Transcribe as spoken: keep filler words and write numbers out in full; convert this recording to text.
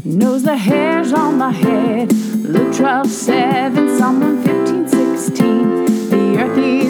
knows the hairs on my head. Luke twelve seven, Psalm one fifteen sixteen. The earth